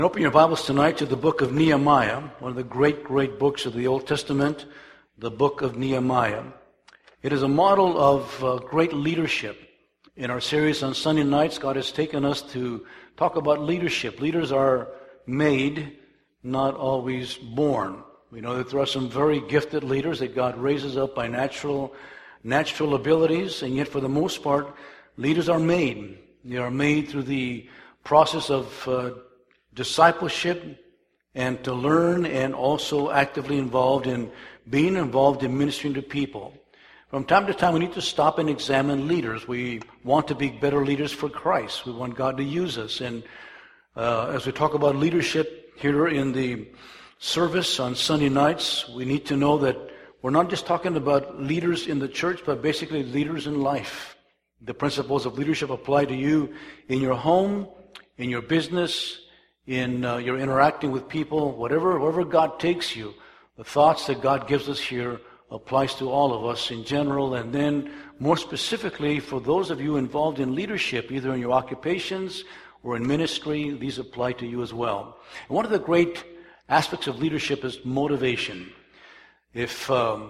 Open your Bibles tonight to the book of Nehemiah, one of the great books of the Old Testament, the book of Nehemiah. It is a model of great leadership. In our series on Sunday nights, God has taken us to talk about leadership. Leaders are made, not always born. We know that there are some very gifted leaders that God raises up by natural abilities, and yet for the most part, leaders are made. They are made through the process of discipleship and to learn, and also actively being involved in ministering to people. From time to time, we need to stop and examine leaders. We want to be better leaders for Christ. We want God to use us. And as we talk about leadership here in the service on Sunday nights, we need to know that we're not just talking about leaders in the church, but basically leaders in life. The principles of leadership apply to you in your home, in your business, in your interacting with people, wherever God takes you. The thoughts that God gives us here applies to all of us in general, and then more specifically for those of you involved in leadership, either in your occupations or in ministry, these apply to you as well. And one of the great aspects of leadership is motivation. If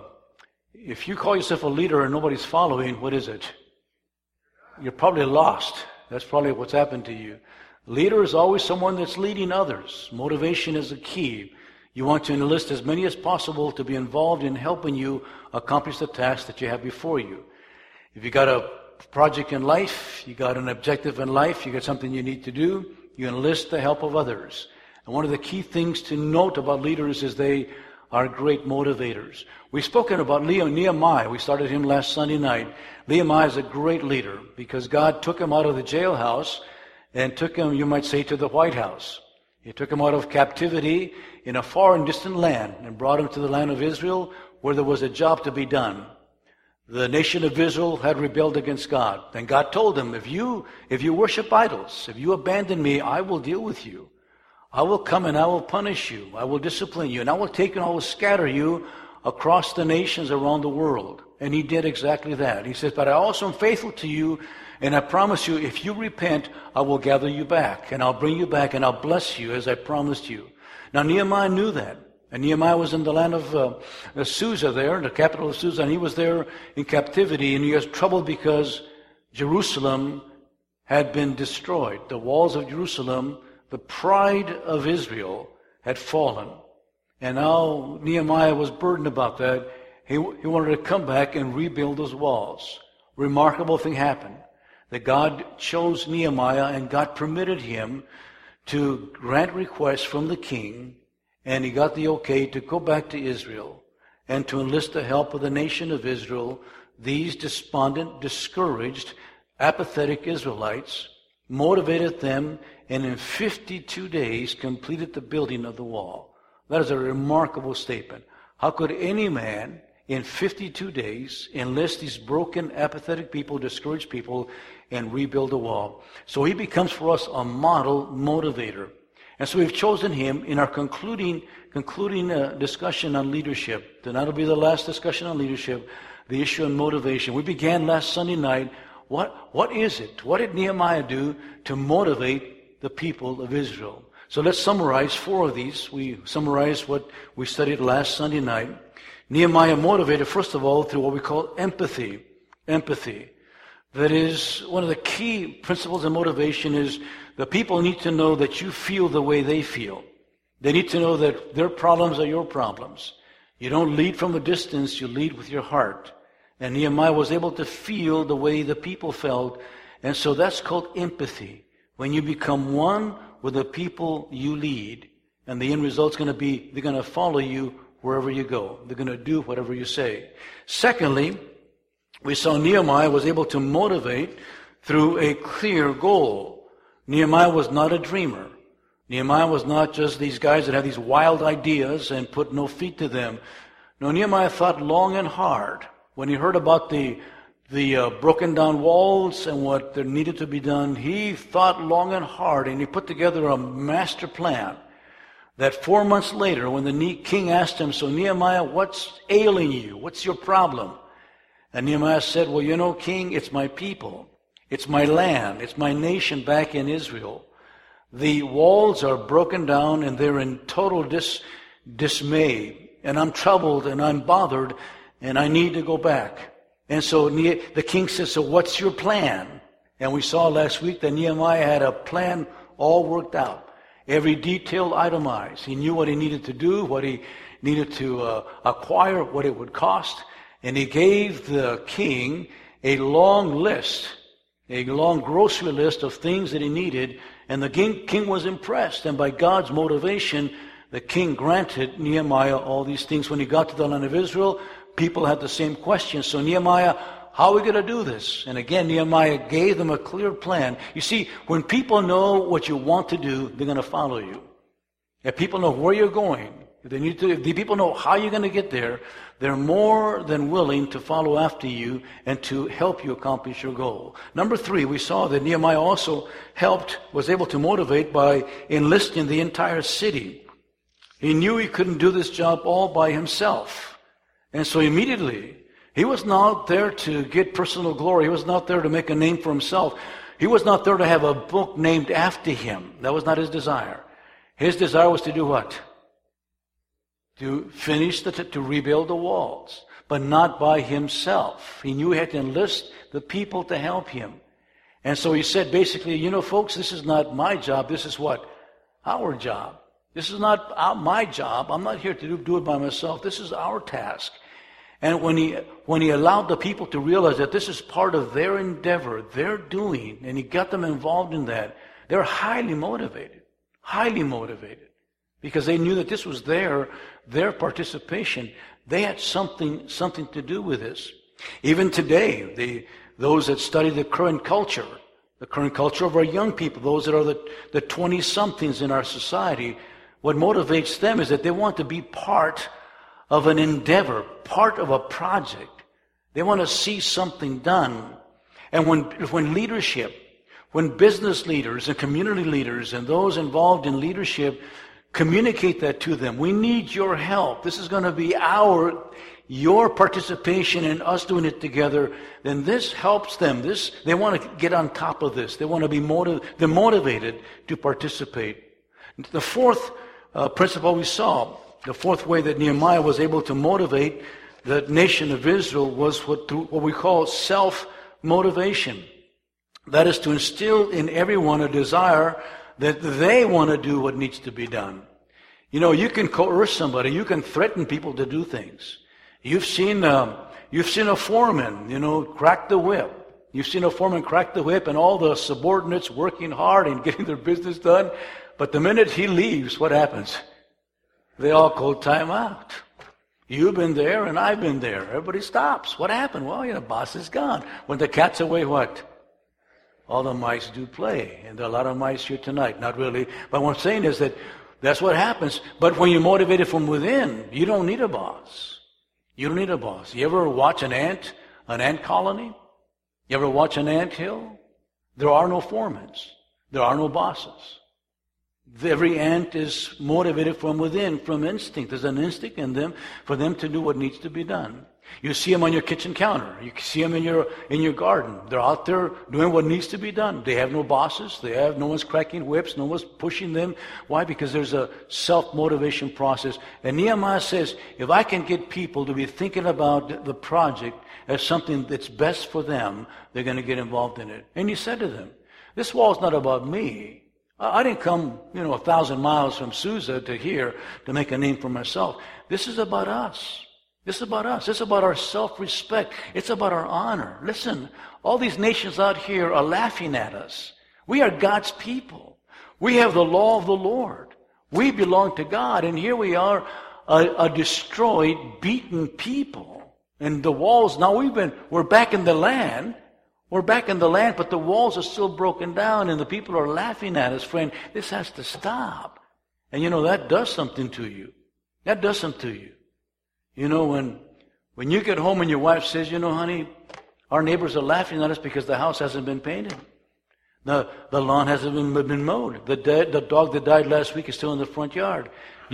you call yourself a leader and nobody's following, what is it? You're probably lost. That's probably what's happened to you. Leader is always someone that's leading others. Motivation is the key. You want to enlist as many as possible to be involved in helping you accomplish the task that you have before you. If you got a project in life, you got an objective in life, you got something you need to do, you enlist the help of others. And one of the key things to note about leaders is they are great motivators. We've spoken about Nehemiah. We started him last Sunday night. Nehemiah is a great leader because God took him out of the jailhouse and took him, you might say, to the White House. He took him out of captivity in a far and distant land and brought him to the land of Israel where there was a job to be done. The nation of Israel had rebelled against God. And God told him, if you worship idols, if you abandon me, I will deal with you. I will come and I will punish you. I will discipline you. And I will take and I will scatter you across the nations around the world. And he did exactly that. He says, but I also am faithful to you, and I promise you, if you repent, I will gather you back, and I'll bring you back, and I'll bless you as I promised you. Now, Nehemiah knew that. And Nehemiah was in the land of Susa there, the capital of Susa, and he was there in captivity, and he was troubled because Jerusalem had been destroyed. The walls of Jerusalem, the pride of Israel, had fallen. And now Nehemiah was burdened about that. He wanted to come back and rebuild those walls. Remarkable thing happened. That God chose Nehemiah and God permitted him to grant requests from the king, and he got the okay to go back to Israel and to enlist the help of the nation of Israel. These despondent, discouraged, apathetic Israelites motivated them, and in 52 days completed the building of the wall. That is a remarkable statement. How could any man in 52 days enlist these broken, apathetic people, discouraged people, and rebuild a wall? So he becomes for us a model motivator. And so we've chosen him in our concluding discussion on leadership. Tonight will be the last discussion on leadership, the issue of motivation. We began last Sunday night. What is it? What did Nehemiah do to motivate the people of Israel? So let's summarize four of these. We summarized what we studied last Sunday night. Nehemiah motivated, first of all, through what we call empathy. Empathy. That is, one of the key principles of motivation is the people need to know that you feel the way they feel. They need to know that their problems are your problems. You don't lead from a distance, you lead with your heart. And Nehemiah was able to feel the way the people felt. And so that's called empathy. When you become one with the people you lead, and the end result's going to be they're going to follow you wherever you go. They're going to do whatever you say. Secondly, we saw Nehemiah was able to motivate through a clear goal. Nehemiah was not a dreamer. Nehemiah was not just these guys that have these wild ideas and put no feet to them. No, Nehemiah thought long and hard. When he heard about the broken down walls and what there needed to be done, he thought long and hard, and he put together a master plan that 4 months later, when the king asked him, so Nehemiah, what's ailing you? What's your problem? And Nehemiah said, well, you know, king, it's my people. It's my land. It's my nation back in Israel. The walls are broken down and they're in total dismay. And I'm troubled and I'm bothered and I need to go back. And so the king says, so what's your plan? And we saw last week that Nehemiah had a plan all worked out. Every detail itemized. He knew what he needed to do, what he needed to acquire, what it would cost. And he gave the king a long list, a long grocery list of things that he needed. And the king was impressed. And by God's motivation, the king granted Nehemiah all these things. When he got to the land of Israel, people had the same question. So Nehemiah, how are we going to do this? And again, Nehemiah gave them a clear plan. You see, when people know what you want to do, they're going to follow you. If people know where you're going, if the people know how you're going to get there, they're more than willing to follow after you and to help you accomplish your goal. Number 3, we saw that Nehemiah also was able to motivate by enlisting the entire city. He knew he couldn't do this job all by himself. And so immediately, he was not there to get personal glory. He was not there to make a name for himself. He was not there to have a book named after him. That was not his desire. His desire was to do what? To finish, to rebuild the walls, but not by himself. He knew he had to enlist the people to help him. And so he said basically, you know, folks, this is not my job. This is what? Our job. This is not my job. I'm not here to do it by myself. This is our task. And when he allowed the people to realize that this is part of their endeavor, their doing, and he got them involved in that, they're highly motivated, because they knew that this was their participation. They had something to do with this. Even today, those that study the current culture of our young people, those that are the 20-somethings in our society, what motivates them is that they want to be part of an endeavor, part of a project. They want to see something done. And when leadership, when business leaders and community leaders and those involved in leadership communicate that to them, we need your help. This is going to be your participation in us doing it together, then this helps them. They want to get on top of this. They want to be they're motivated to participate. The fourth principle we saw, the fourth way that Nehemiah was able to motivate the nation of Israel was what we call self-motivation. That is to instill in everyone a desire that they want to do what needs to be done. You know, you can coerce somebody, you can threaten people to do things. You've seen a foreman, crack the whip. You've seen a foreman crack the whip and all the subordinates working hard and getting their business done. But the minute he leaves, what happens? They all call time out. You've been there and I've been there. Everybody stops. What happened? Well, the boss is gone. When the cat's away, what? All the mice do play. And there are a lot of mice here tonight. Not really. But what I'm saying is that that's what happens. But when you're motivated from within, you don't need a boss. You don't need a boss. You ever watch an ant colony? You ever watch an ant hill? There are no foremans. There are no bosses. Every ant is motivated from within, from instinct. There's an instinct in them for them to do what needs to be done. You see them on your kitchen counter. You see them in your garden. They're out there doing what needs to be done. They have no bosses. No one's cracking whips. No one's pushing them. Why? Because there's a self-motivation process. And Nehemiah says, if I can get people to be thinking about the project as something that's best for them, they're going to get involved in it. And he said to them, this wall is not about me. I didn't come, 1,000 miles from Susa to here to make a name for myself. This is about us. This is about us. This is about our self-respect. It's about our honor. Listen, all these nations out here are laughing at us. We are God's people. We have the law of the Lord. We belong to God. And here we are, a destroyed, beaten people. And the walls, now we're back in the land. We're back in the land, but the walls are still broken down and the people are laughing at us. Friend, this has to stop. And that does something to you. That does something to you. When you get home and your wife says, honey, our neighbors are laughing at us because the house hasn't been painted. The lawn hasn't been mowed. The dog that died last week is still in the front yard.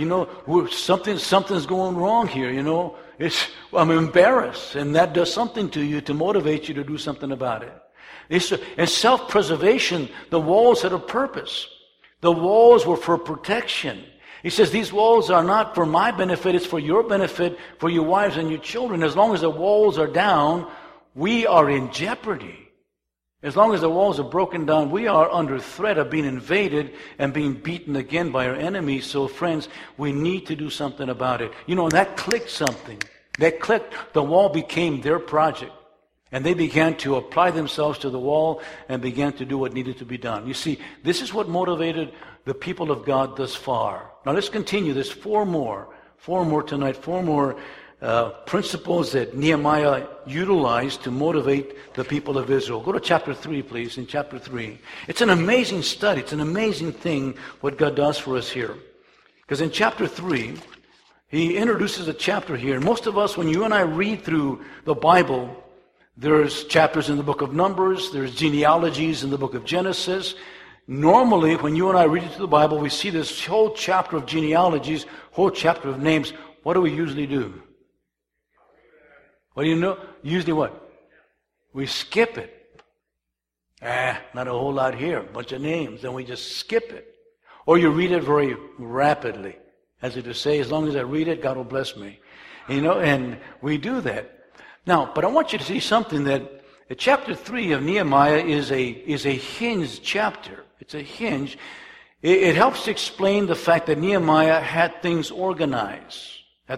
Something's going wrong here, I'm embarrassed, and that does something to you to motivate you to do something about it. And self-preservation, the walls had a purpose. The walls were for protection. He says these walls are not for my benefit, it's for your benefit, for your wives and your children. As long as the walls are down, we are in jeopardy. As long as the walls are broken down, we are under threat of being invaded and being beaten again by our enemies. So friends, we need to do something about it. You know, and that clicked something. That clicked. The wall became their project. And they began to apply themselves to the wall and began to do what needed to be done. You see, this is what motivated the people of God thus far. Now let's continue. There's four more tonight, four more principles that Nehemiah utilized to motivate the people of Israel. Go to chapter 3, please, in chapter 3. It's an amazing study. It's an amazing thing what God does for us here. Because in chapter 3, he introduces a chapter here. Most of us, when you and I read through the Bible, there's chapters in the book of Numbers, there's genealogies in the book of Genesis. Normally, when you and I read through the Bible, we see this whole chapter of genealogies, whole chapter of names. What do we usually do? What do you know? Usually what? We skip it. Not a whole lot here. A bunch of names. Then we just skip it. Or you read it very rapidly. As it is say, as long as I read it, God will bless me. You know, and we do that. Now, but I want you to see something that chapter 3 of Nehemiah is a hinge chapter. It's a hinge. It helps to explain the fact that Nehemiah had things organized.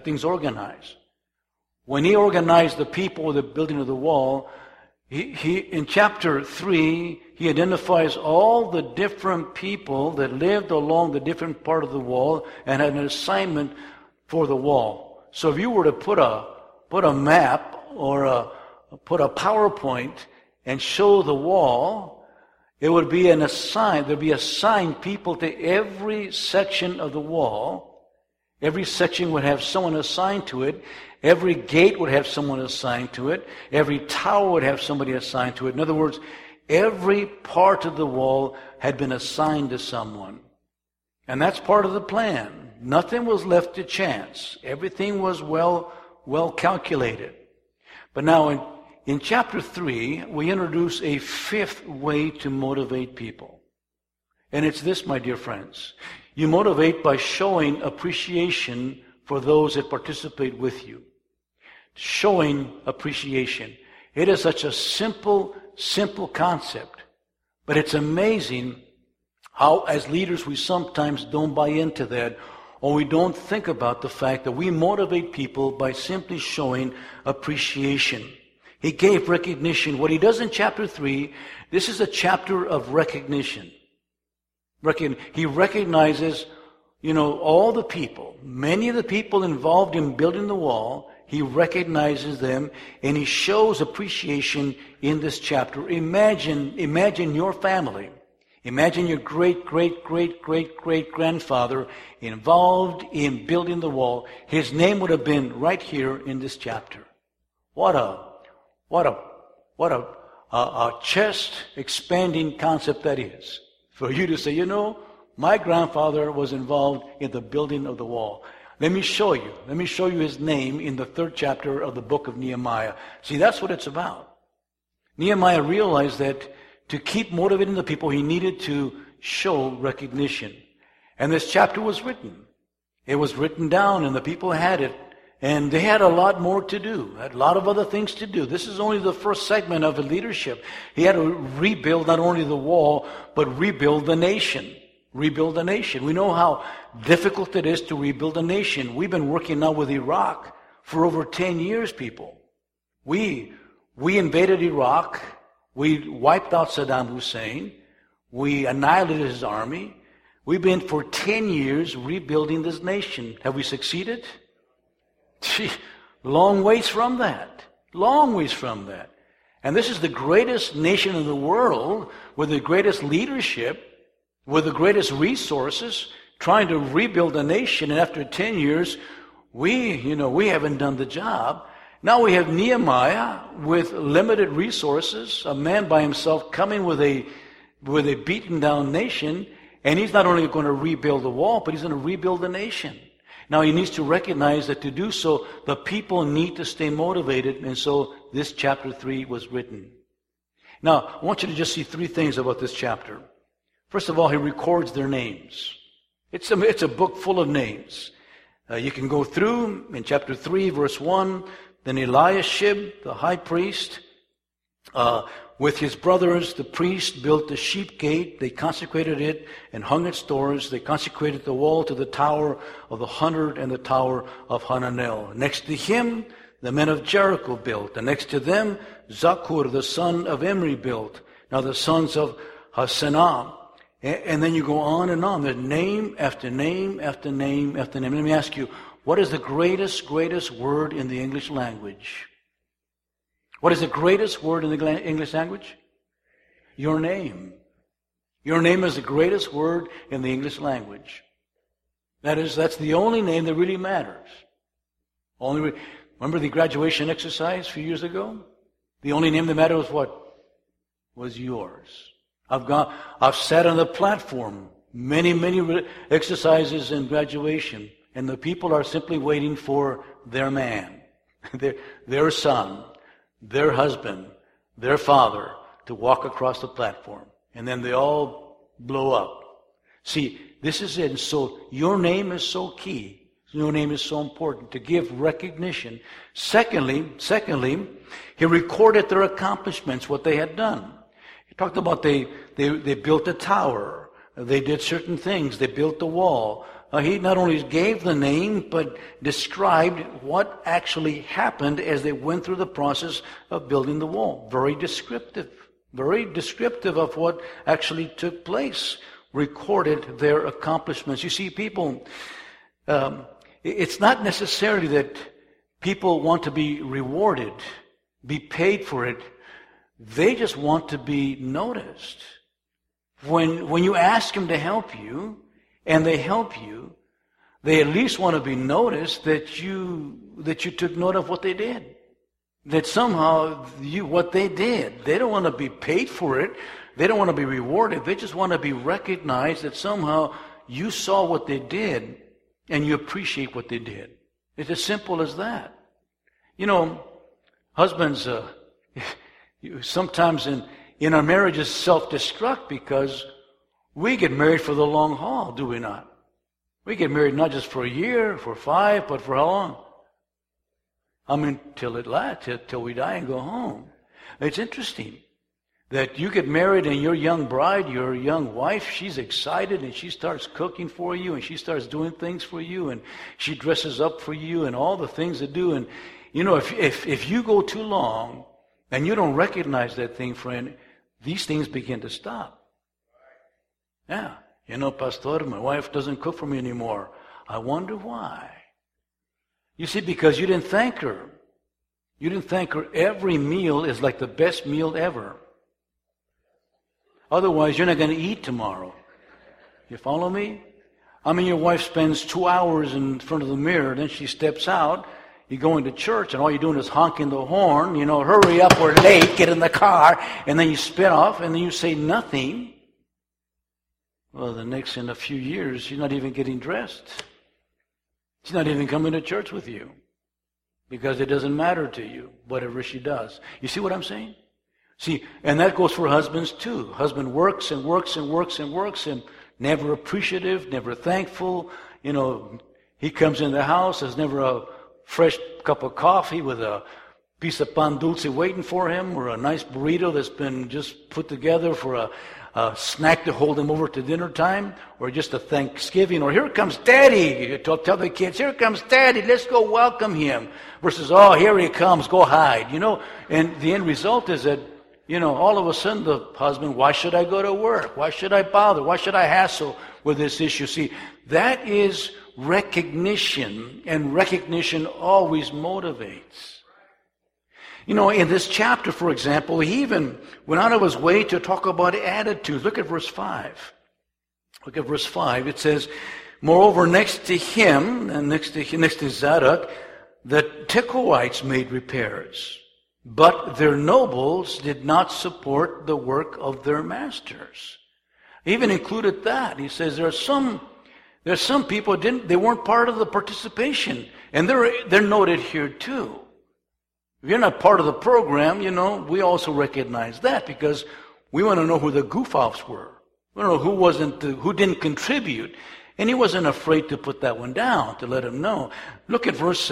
When he organized the people with the building of the wall, he in chapter 3, he identifies all the different people that lived along the different part of the wall and had an assignment for the wall. So if you were to put a map or put a PowerPoint and show the wall, it would be there'd be assigned people to every section of the wall. Every section would have someone assigned to it. Every gate would have someone assigned to it. Every tower would have somebody assigned to it. In other words, every part of the wall had been assigned to someone. And that's part of the plan. Nothing was left to chance. Everything was well calculated. But now in chapter 3, we introduce a fifth way to motivate people. And it's this, my dear friends. You motivate by showing appreciation for those that participate with you. Showing appreciation. It is such a simple concept. But it's amazing how, as leaders, we sometimes don't buy into that, or we don't think about the fact that we motivate people by simply showing appreciation. He gave recognition. What he does in chapter 3, this is a chapter of recognition. He recognizes, all the people, many of the people involved in building the wall. He recognizes them, and he shows appreciation in this chapter. Imagine your family. Imagine your great-great-great-great-great-grandfather involved in building the wall. His name would have been right here in this chapter. What a chest-expanding concept that is. For you to say, my grandfather was involved in the building of the wall. Let me show you his name in the 3rd chapter of the book of Nehemiah. See, that's what it's about. Nehemiah realized that to keep motivating the people, he needed to show recognition. And this chapter was written. It was written down, and the people had it. And they had a lot more to do, had a lot of other things to do. This is only the first segment of the leadership. He had to rebuild not only the wall, but rebuild the nation. Rebuild the nation. We know how difficult it is to rebuild a nation. We've been working now with Iraq for over 10 years, people. We invaded Iraq. We wiped out Saddam Hussein. We annihilated his army. We've been for 10 years rebuilding this nation. Have we succeeded? Long ways from that. Long ways from that. And this is the greatest nation in the world with the greatest leadership, with the greatest resources, trying to rebuild a nation. And after 10 years, we haven't done the job. Now we have Nehemiah with limited resources, a man by himself coming with a beaten down nation, and he's not only going to rebuild the wall, but he's going to rebuild the nation. Now he needs to recognize that to do so, the people need to stay motivated, and so this chapter 3 was written. Now, I want you to just see 3 things about this chapter. First of all, he records their names. It's a book full of names. You can go through in chapter 3, verse 1, then Eliashib, the high priest, with his brothers, the priest, built the sheep gate. They consecrated it and hung its doors. They consecrated the wall to the tower of the 100 and the tower of Hananel. Next to him, the men of Jericho built. And next to them, Zakur, the son of Imri, built. Now the sons of Hasenah. And then you go on and on. There's name after name after name after name. Let me ask you, what is the greatest word in the English language? What is the greatest word in the English language? Your name. Your name is the greatest word in the English language. That's the only name that really matters. Remember the graduation exercise a few years ago? The only name that mattered was what? Was yours. I've sat on the platform, many exercises in graduation, and the people are simply waiting for their man, their son, their husband, their father to walk across the platform. And then they all blow up. See, this is it. So your name is so key. Your name is so important to give recognition. Secondly, he recorded their accomplishments, what they had done. He talked about they built a tower. They did certain things. They built the wall. He not only gave the name, but described what actually happened as they went through the process of building the wall. Very descriptive of what actually took place. Recorded their accomplishments. You see, people, it's not necessarily that people want to be rewarded, be paid for it. They just want to be noticed. When you ask them to help you, and they help you, they at least want to be noticed that you took note of what they did. That somehow what they did, they don't want to be paid for it. They don't want to be rewarded. They just want to be recognized that somehow you saw what they did and you appreciate what they did. It's as simple as that. You know, husbands, sometimes in our marriages self-destruct because we get married for the long haul, do we not? We get married not just for a year, for 5, but for how long? I mean, till it lasts, till we die and go home. It's interesting that you get married and your young bride, your young wife, she's excited and she starts cooking for you and she starts doing things for you and she dresses up for you and all the things to do. And, you know, if you go too long and you don't recognize that thing, friend, these things begin to stop. Yeah. You know, Pastor, my wife doesn't cook for me anymore. I wonder why. You see, because you didn't thank her. You didn't thank her. Every meal is like the best meal ever. Otherwise, you're not going to eat tomorrow. You follow me? I mean, your wife spends 2 hours in front of the mirror, then she steps out. You go into church, and all you're doing is honking the horn. You know, hurry up, we're late, get in the car. And then you spin off, and then you say nothing. Well, in a few years, she's not even getting dressed. She's not even coming to church with you. Because it doesn't matter to you, whatever she does. You see what I'm saying? See, and that goes for husbands too. Husband works and works and works and works and never appreciative, never thankful. You know, he comes in the house, there's never a fresh cup of coffee with a piece of pan dulce waiting for him, or a nice burrito that's been just put together for a snack to hold him over to dinner time, or just a Thanksgiving, or here comes Daddy. Tell the kids, here comes Daddy, let's go welcome him. Versus, oh, here he comes, go hide. You know, and the end result is that, you know, all of a sudden the husband, why should I go to work? Why should I bother? Why should I hassle with this issue? See, that is recognition, and recognition always motivates. You know, in this chapter, for example, he even went out of his way to talk about attitudes. Look at verse 5. Look at verse 5. It says, moreover, next to him, and next to Zadok, the Tekoites made repairs. But their nobles did not support the work of their masters. He even included that. He says there's some people they weren't part of the participation, and they're noted here too. If you're not part of the program, you know, we also recognize that because we want to know who the goof-offs were. We don't know who didn't contribute. And he wasn't afraid to put that one down, to let him know. Look at verse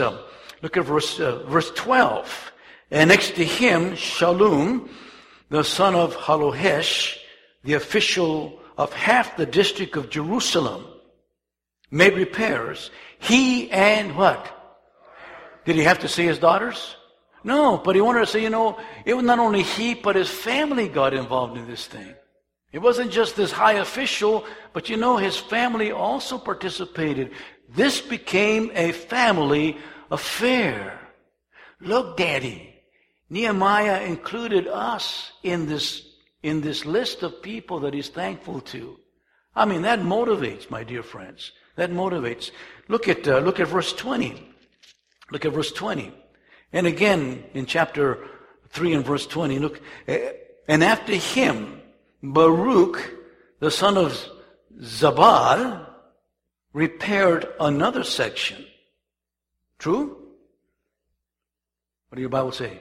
12. And next to him, Shallum, the son of Halohesh, the official of half the district of Jerusalem, made repairs. He and what? Did he have to say his daughters? No, but he wanted to say, it was not only he, but his family got involved in this thing. It wasn't just this high official, but his family also participated. This became a family affair. Look, Daddy, Nehemiah included us in this list of people that he's thankful to. I mean, that motivates, my dear friends. That motivates. Look at verse 20. Look at verse 20. And again, in chapter 3 and verse 20, look, and after him, Baruch, the son of Zabad, repaired another section. True? What do your Bible say?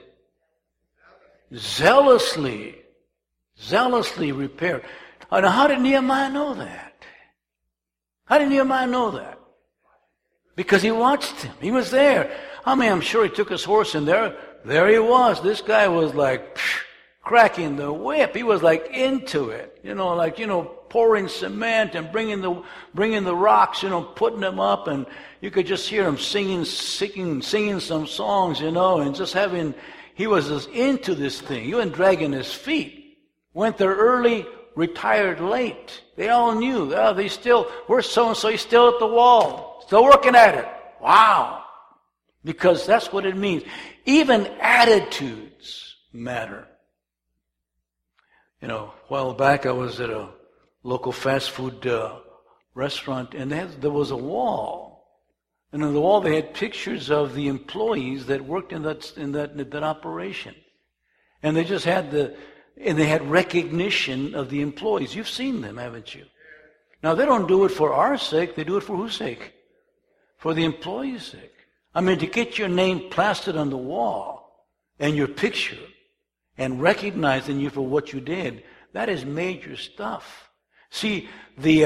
Zealously repaired. Now, how did Nehemiah know that? How did Nehemiah know that? Because he watched him. He was there. I'm sure he took his horse and there he was. This guy was like cracking the whip. He was like into it. Pouring cement and bringing the rocks, putting them up, and you could just hear him singing some songs, and just he was just into this thing. He wasn't dragging his feet. Went there early, retired late. They all knew. Where's so-and-so? He's still at the wall. Still working at it. Wow. Because that's what it means. Even attitudes matter. A while back I was at a local fast food restaurant, and there was a wall. And on the wall they had pictures of the employees that worked in that operation. And they just had they had recognition of the employees. You've seen them, haven't you? Now they don't do it for our sake, they do it for whose sake? For the employees' sake. To get your name plastered on the wall and your picture and recognizing you for what you did, that is major stuff. See, the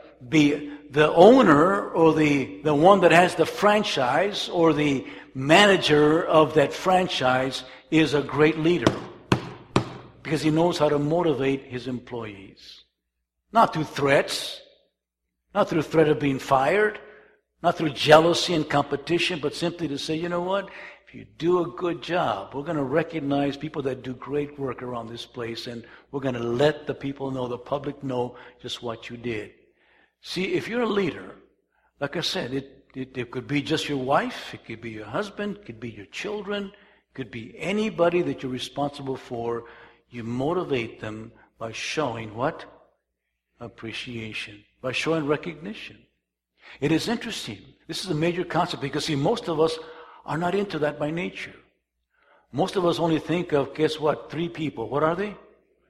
owner or the one that has the franchise or the manager of that franchise is a great leader because he knows how to motivate his employees. Not through threats, not through threat of being fired, not through jealousy and competition, but simply to say, you know what? If you do a good job, we're going to recognize people that do great work around this place, and we're going to let the people know, the public know just what you did. See, if you're a leader, like I said, it could be just your wife, it could be your husband, it could be your children, it could be anybody that you're responsible for. You motivate them by showing what? Appreciation. By showing recognition. It is interesting. This is a major concept because, see, most of us are not into that by nature. Most of us only think of, guess what, 3 people. What are they?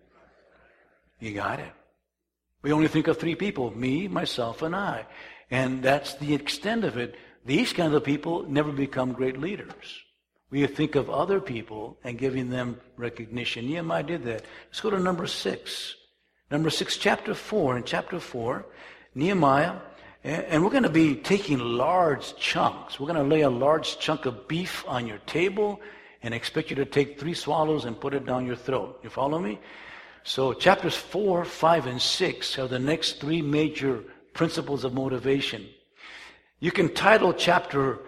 You got it. We only think of 3 people, me, myself, and I. And that's the extent of it. These kind of people never become great leaders. We think of other people and giving them recognition. Nehemiah did that. Let's go to number 6. Number 6, chapter 4. In chapter 4, Nehemiah, and we're going to be taking large chunks. We're going to lay a large chunk of beef on your table and expect you to take 3 swallows and put it down your throat. You follow me? So chapters 4, 5, and 6 are the next 3 major principles of motivation. You can title chapter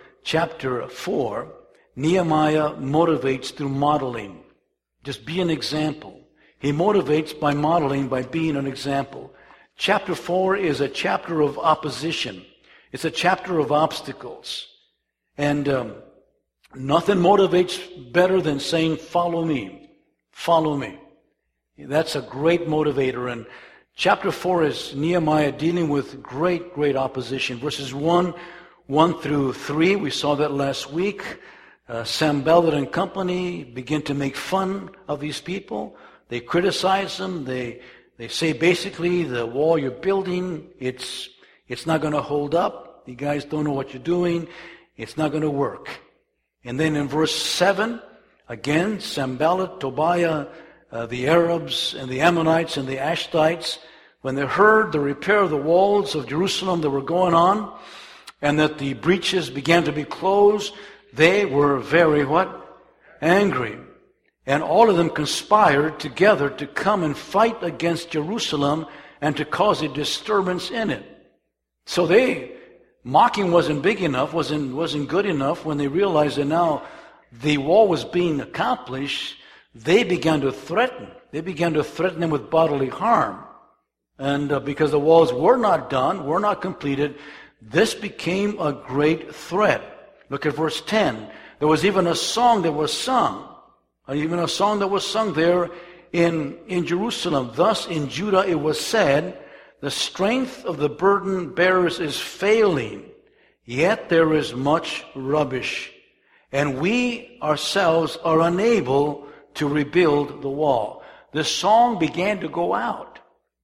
4, Nehemiah motivates through modeling. Just be an example. He motivates by modeling, by being an example. Chapter 4 is a chapter of opposition. It's a chapter of obstacles. And nothing motivates better than saying, follow me. Follow me. That's a great motivator. And chapter 4 is Nehemiah dealing with great, great opposition. Verses 1 through 3, we saw that last week. Sanballat and company begin to make fun of these people. They criticize them. They say basically the wall you're building, it's not going to hold up. You guys don't know what you're doing. It's not going to work. And then in verse 7, again, Sanballat, Tobiah, the Arabs and the Ammonites and the Ashtites, when they heard the repair of the walls of Jerusalem that were going on, and that the breaches began to be closed, they were very what? Angry. And all of them conspired together to come and fight against Jerusalem and to cause a disturbance in it. So mocking wasn't big enough, wasn't good enough. When they realized that now the wall was being accomplished, they began to threaten. They began to threaten them with bodily harm. And because the walls were not done, were not completed, this became a great threat. Look at verse 10. There was even a song that was sung. Even a song that was sung there in Jerusalem. Thus in Judah it was said, the strength of the burden bearers is failing, yet there is much rubbish, and we ourselves are unable to rebuild the wall. The song began to go out.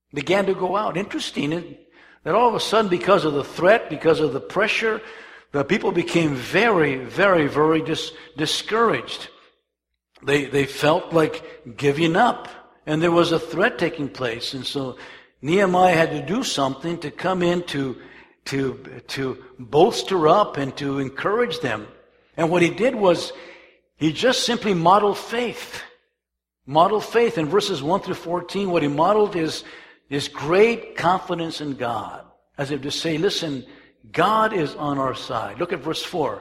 Interesting that all of a sudden, because of the threat, because of the pressure, the people became very, very, very discouraged. They felt like giving up, and there was a threat taking place. And so Nehemiah had to do something to come in to bolster up and to encourage them. And what he did was he just simply modeled faith. Modeled faith. In verses 1 through 14, what he modeled is great confidence in God. As if to say, listen, God is on our side. Look at verse 4.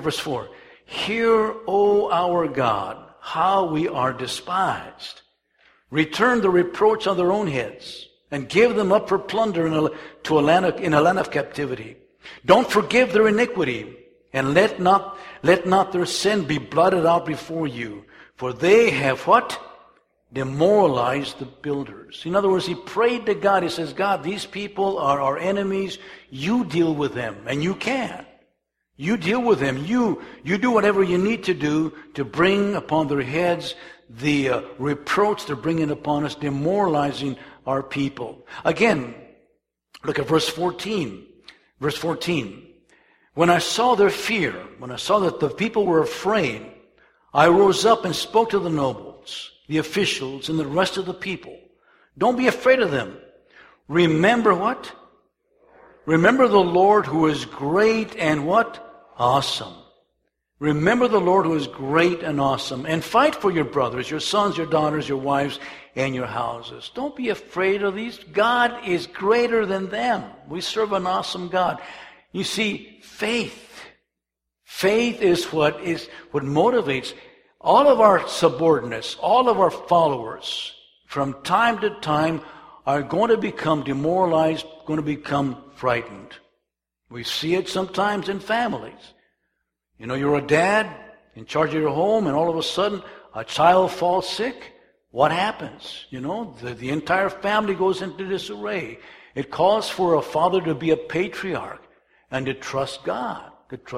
Hear, O our God, how we are despised. Return the reproach on their own heads, and give them up for plunder in a land of captivity. Don't forgive their iniquity, and let not their sin be blotted out before you. For they have what? Demoralized the builders. In other words, he prayed to God. He says, God, these people are our enemies. You deal with them, and you can. You deal with them. You do whatever you need to do to bring upon their heads the reproach they're bringing upon us, demoralizing our people. Again, look at verse 14. Verse 14. When I saw their fear, when I saw that the people were afraid, I rose up and spoke to the nobles, the officials, and the rest of the people. Don't be afraid of them. Remember what? Remember the Lord who is great and what? Awesome. Remember the Lord who is great and awesome. And fight for your brothers, your sons, your daughters, your wives, and your houses. Don't be afraid of these. God is greater than them. We serve an awesome God. You see, faith. Faith is what motivates all of our subordinates, all of our followers, from time to time, are going to become demoralized, going to become frightened. We see it sometimes in families. You know, you're a dad in charge of your home, and all of a sudden a child falls sick. What happens? You know, the entire family goes into disarray. It calls for a father to be a patriarch and to trust God.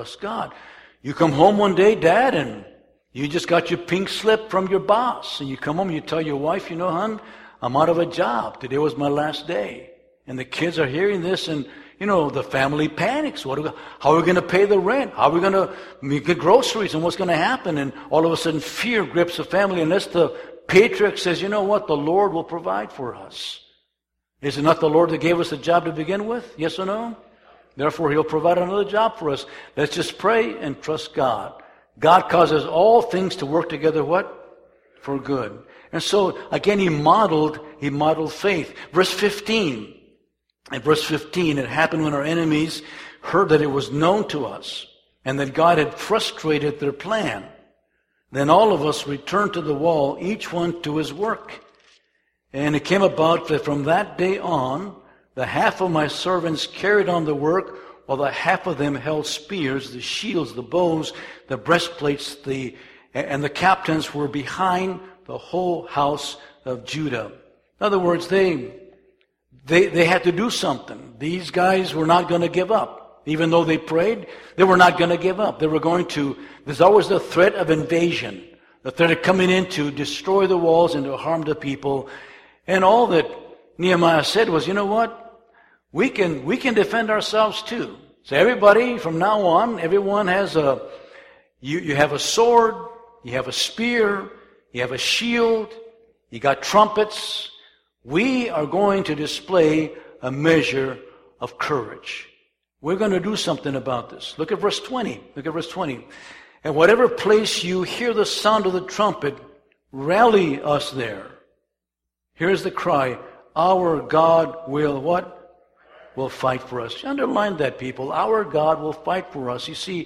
You come home one day, Dad, and you just got your pink slip from your boss. And you come home and you tell your wife, you know, hon, I'm out of a job. Today was my last day. And the kids are hearing this, and you know, the family panics. How are we going to pay the rent? How are we going to get groceries? And what's going to happen? And all of a sudden, fear grips the family unless the patriarch says, you know what? The Lord will provide for us. Is it not the Lord that gave us the job to begin with? Yes or no? Therefore, He'll provide another job for us. Let's just pray and trust God. God causes all things to work together, what? For good. And so, again, He modeled faith. Verse 15. In verse 15, it happened when our enemies heard that it was known to us and that God had frustrated their plan. Then all of us returned to the wall, each one to his work. And it came about that from that day on, the half of my servants carried on the work, while the half of them held spears, the shields, the bows, the breastplates, and the captains were behind the whole house of Judah. In other words, they had to do something. These guys were not going to give up. Even though they prayed, they were not going to give up. There's always the threat of invasion, the threat of coming in to destroy the walls and to harm the people. And all that Nehemiah said was, you know what? We can defend ourselves too. So everybody, from now on, everyone has you have a sword, you have a spear, you have a shield, you got trumpets. we are going to display a measure of courage. We're going to do something about this. Look at verse 20. Look at verse 20. At whatever place you hear the sound of the trumpet, rally us there. Here's the cry. Our God will what? Will fight for us. Underline that, people. Our God will fight for us. You see,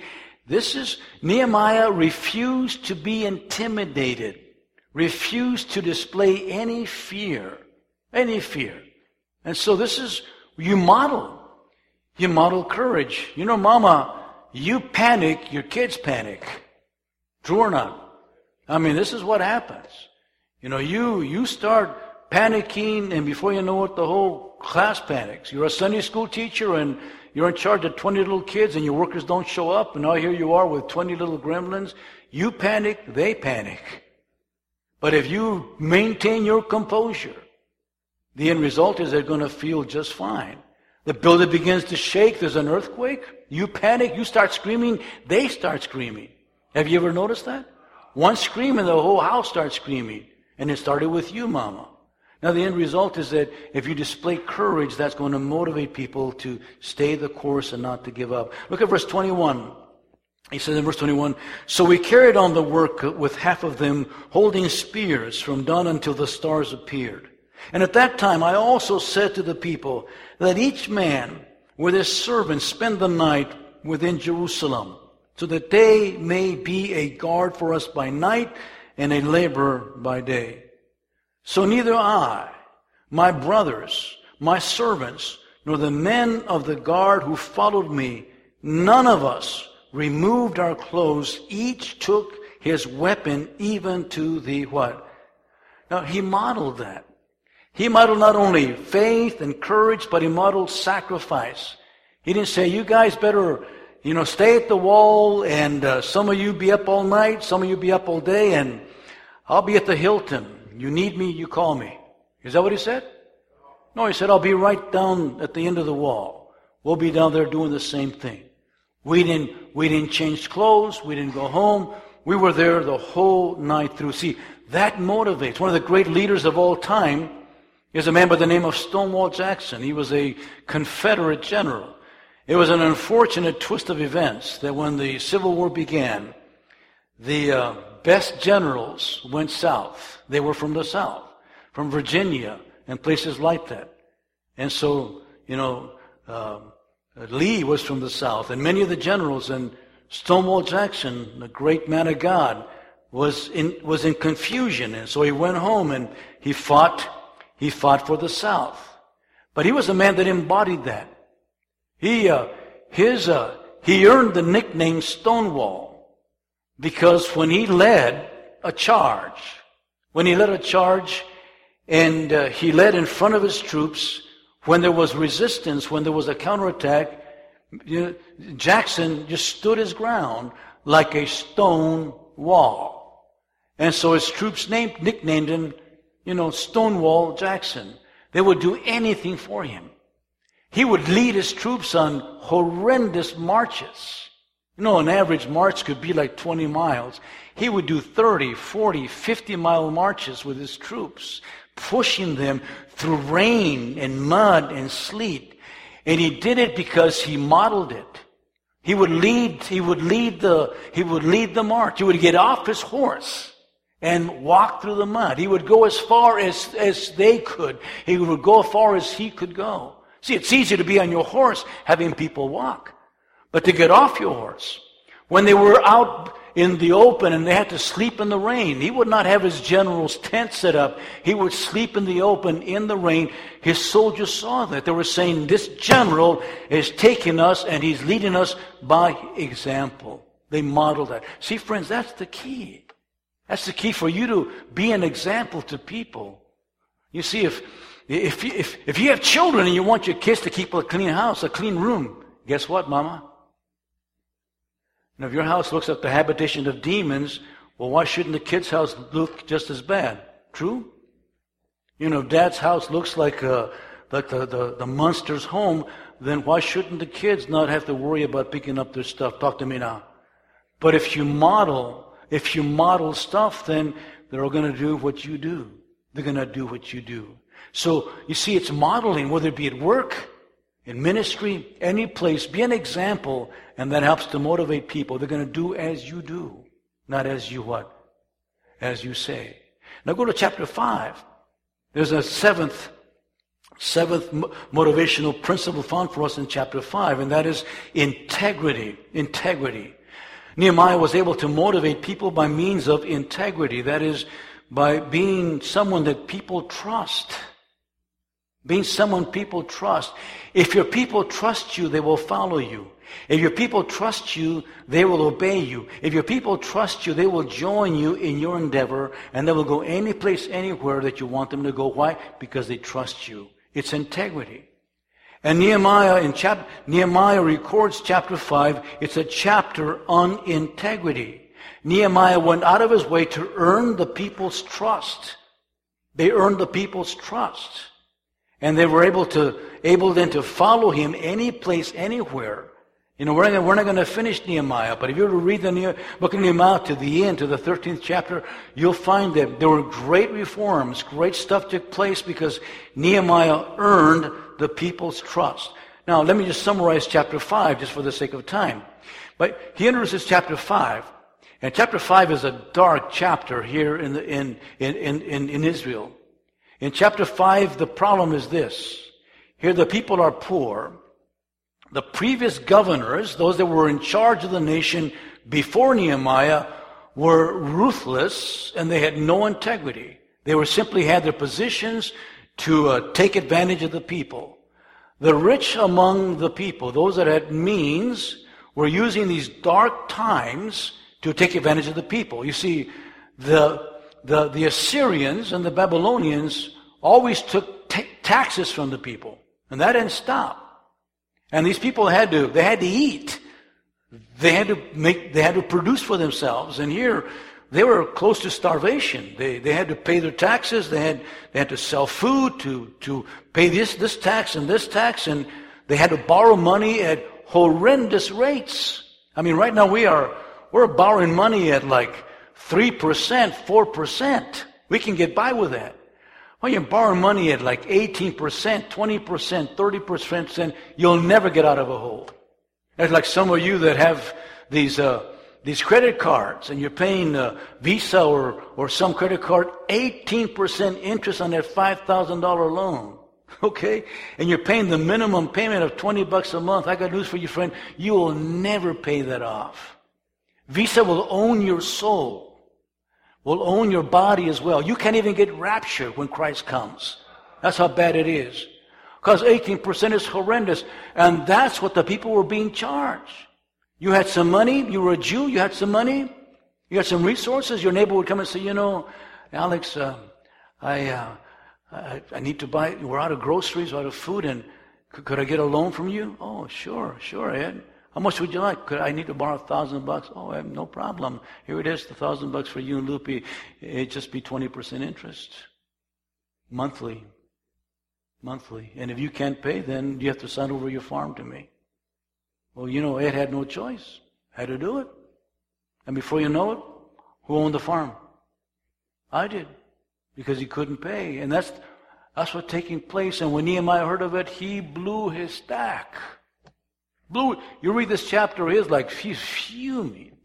Nehemiah refused to be intimidated, refused to display any fear. Any fear. And so you model courage. You know, Mama, you panic, your kids panic. True or not? I mean, this is what happens. You know, you start panicking, and before you know it, the whole class panics. You're a Sunday school teacher, and you're in charge of 20 little kids, and your workers don't show up, and now here you are with 20 little gremlins. You panic, they panic. But if you maintain your composure, the end result is they're going to feel just fine. The building begins to shake. There's an earthquake. You panic. You start screaming. They start screaming. Have you ever noticed that? One scream and the whole house starts screaming. And it started with you, Mama. Now the end result is that if you display courage, that's going to motivate people to stay the course and not to give up. Look at verse 21. He says in verse 21, so we carried on the work with half of them holding spears from dawn until the stars appeared. And at that time I also said to the people, let each man with his servant spend the night within Jerusalem, so that they may be a guard for us by night and a laborer by day. So neither I, my brothers, my servants, nor the men of the guard who followed me, none of us removed our clothes. Each took his weapon, even to the what? Now he modeled that. He modeled not only faith and courage, but he modeled sacrifice. He didn't say, you guys better, stay at the wall, and some of you be up all night, some of you be up all day, and I'll be at the Hilton. You need me, you call me. Is that what he said? No, he said, I'll be right down at the end of the wall. We'll be down there doing the same thing. We didn't change clothes. We didn't go home. We were there the whole night through. See, that motivates. One of the great leaders of all time is a man by the name of Stonewall Jackson. He was a Confederate general. It was an unfortunate twist of events that when the Civil War began, the best generals went south. They were from the South, from Virginia and places like that. And so, Lee was from the South, and many of the generals, and Stonewall Jackson, the great man of God, was in confusion. And so he went home and he fought for the South. But he was a man that embodied that. He earned the nickname Stonewall because when he led a charge, and he led in front of his troops, when there was resistance, when there was a counterattack, Jackson just stood his ground like a stone wall. And so his troops nicknamed him, Stonewall Jackson. They would do anything for him. He would lead his troops on horrendous marches. An average march could be like 20 miles. He would do 30, 40, 50-mile marches with his troops, pushing them through rain and mud and sleet. And he did it because he modeled it. He would lead the march. He would get off his horse and walk through the mud. He would go as far as they could. He would go as far as he could go. See, it's easy to be on your horse having people walk. But to get off your horse, when they were out in the open and they had to sleep in the rain, he would not have his general's tent set up. He would sleep in the open in the rain. His soldiers saw that. They were saying, this general is taking us and he's leading us by example. They modeled that. See, friends, that's the key. That's the key for you to be an example to people. You see, if you have children and you want your kids to keep a clean house, a clean room, guess what, Mama? And if your house looks like the habitation of demons, well, why shouldn't the kid's house look just as bad? True? If Dad's house looks like the monster's home, then why shouldn't the kids not have to worry about picking up their stuff? Talk to me now. But if you model stuff, then they're going to do what you do. They're going to do what you do. So, you see, it's modeling, whether it be at work, in ministry, any place. Be an example, and that helps to motivate people. They're going to do as you do, not as you what? As you say. Now go to chapter 5. There's a seventh motivational principle found for us in chapter 5, and that is integrity. Integrity. Nehemiah was able to motivate people by means of integrity. That is, by being someone that people trust. Being someone people trust. If your people trust you, they will follow you. If your people trust you, they will obey you. If your people trust you, they will join you in your endeavor, and they will go any place, anywhere that you want them to go. Why? Because they trust you. It's integrity. And Nehemiah records chapter 5. It's a chapter on integrity. Nehemiah went out of his way to earn the people's trust. They earned the people's trust. And they were able then to follow him any place, anywhere. You know, we're not going to finish Nehemiah, but if you were to read the book of Nehemiah to the end, to the 13th chapter, you'll find that there were great reforms, great stuff took place because Nehemiah earned the people's trust. Now, let me just summarize chapter 5, just for the sake of time. But he introduces chapter 5, and chapter 5 is a dark chapter here in Israel. In chapter 5, the problem is this. Here the people are poor. The previous governors, those that were in charge of the nation before Nehemiah, were ruthless and they had no integrity. They were simply had their positions to take advantage of the people. The rich among the people, those that had means, were using these dark times to take advantage of the people. You see, the Assyrians and the Babylonians always took taxes from the people, and that didn't stop. And these people they had to eat. They had to produce for themselves. And here, they were close to starvation. They had to pay their taxes. They had to sell food to pay this tax, and they had to borrow money at horrendous rates. I mean, right now we're borrowing money at like 3%, 4%. We can get by with that. When you borrow money at like 18%, 20%, 30%, you'll never get out of a hole. It's like some of you that have these credit cards, and you're paying Visa or some credit card 18% interest on that $5,000 loan. Okay? And you're paying the minimum payment of $20 a month. I got news for you, friend. You will never pay that off. Visa will own your soul. Will own your body as well. You can't even get raptured when Christ comes. That's how bad it is. Because 18% is horrendous. And that's what the people were being charged. You had some money. You were a Jew. You had some money. You had some resources. Your neighbor would come and say, you know, Alex, I need to buy, we're out of groceries, we're out of food, and could I get a loan from you? Oh, sure, Ed. How much would you like? I need to borrow $1,000. Oh, I have no problem. Here it is, the $1,000 for you and Lupe. It'd just be 20% interest. Monthly. And if you can't pay, then you have to sign over your farm to me. Well, you know, Ed had no choice. Had to do it. And before you know it, who owned the farm? I did. Because he couldn't pay. And that's what's taking place. And when Nehemiah heard of it, he blew his stack. You read this chapter, he's like, he's fuming.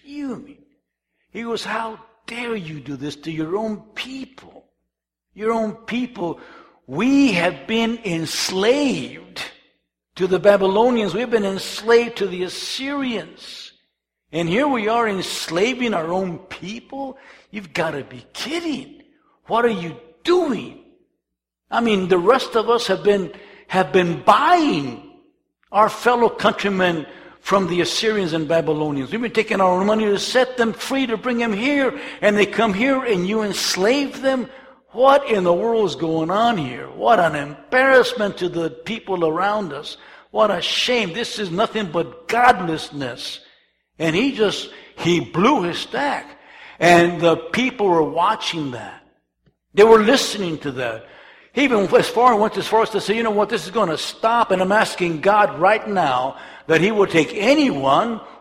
He goes, how dare you do this to your own people? Your own people. We have been enslaved to the Babylonians. We've been enslaved to the Assyrians. And here we are enslaving our own people? You've got to be kidding. What are you doing? I mean, the rest of us have been buying our fellow countrymen from the Assyrians and Babylonians. We've been taking our own money to set them free, to bring them here, and they come here and you enslave them? What in the world is going on here? What an embarrassment to the people around us. What a shame. This is nothing but godlessness. And he blew his stack. And the people were watching that. They were listening to that. He even went as far as to say, you know what, this is going to stop. And I'm asking God right now that He will take anyone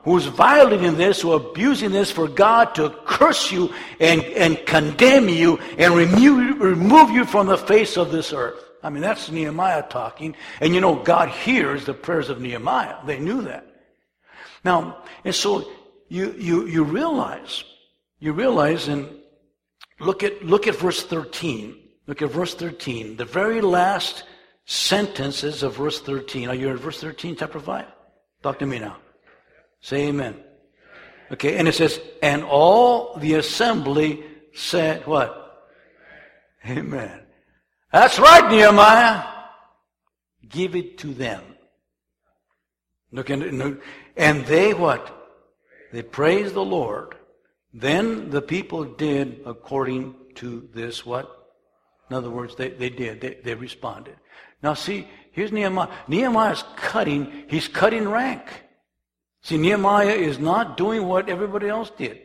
who's violating this, who are abusing this for God to curse you and condemn you and remove you from the face of this earth. I mean, that's Nehemiah talking. And you know, God hears the prayers of Nehemiah. They knew that. Now, and so you realize, and look at verse 13. Look at verse 13. The very last sentences of verse 13. Are you in verse 13, chapter 5? Talk to me now. Say amen. Okay, and it says, and all the assembly said what? Amen. That's right, Nehemiah. Give it to them. Look, and they what? They praised the Lord. Then the people did according to this what? In other words, they did. They responded. Now see, here's Nehemiah. Nehemiah's he's cutting rank. See, Nehemiah is not doing what everybody else did.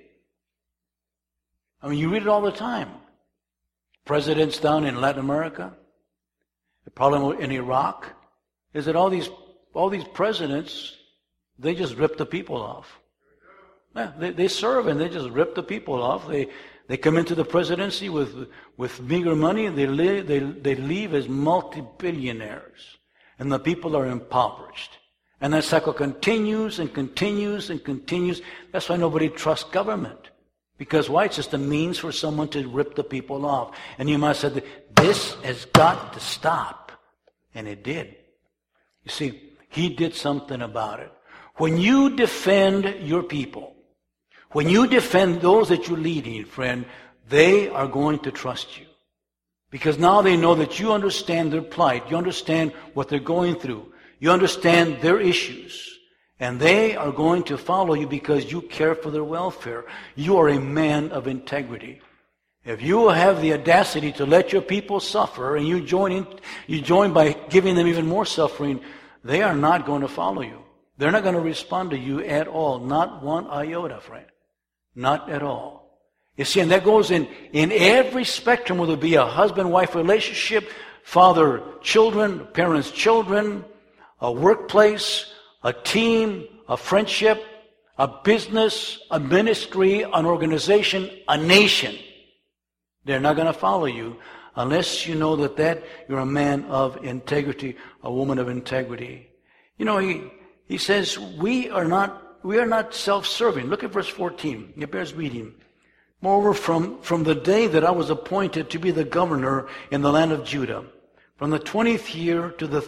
I mean, you read it all the time. Presidents down in Latin America, the problem in Iraq is that all these presidents, they just rip the people off. Yeah, they serve and they just rip the people off. They come into the presidency with meager money and they leave as multi-billionaires. And the people are impoverished. And that cycle continues and continues and continues. That's why nobody trusts government. Because why? It's just a means for someone to rip the people off. And Nehemiah said, this has got to stop. And it did. You see, he did something about it. When you defend your people, when you defend those that you're leading, friend, they are going to trust you. Because now they know that you understand their plight. You understand what they're going through. You understand their issues. And they are going to follow you because you care for their welfare. You are a man of integrity. If you have the audacity to let your people suffer and you join by giving them even more suffering, they are not going to follow you. They're not going to respond to you at all. Not one iota, friend. Not at all. You see, and that goes in every spectrum, whether it be a husband-wife relationship, father-children, parents-children, a workplace, a team, a friendship, a business, a ministry, an organization, a nation. They're not going to follow you unless you know that you're a man of integrity, a woman of integrity. You know, he says, we are not self-serving. Look at verse 14. It bears reading. Moreover, from the day that I was appointed to be the governor in the land of Judah, from the 20th year to the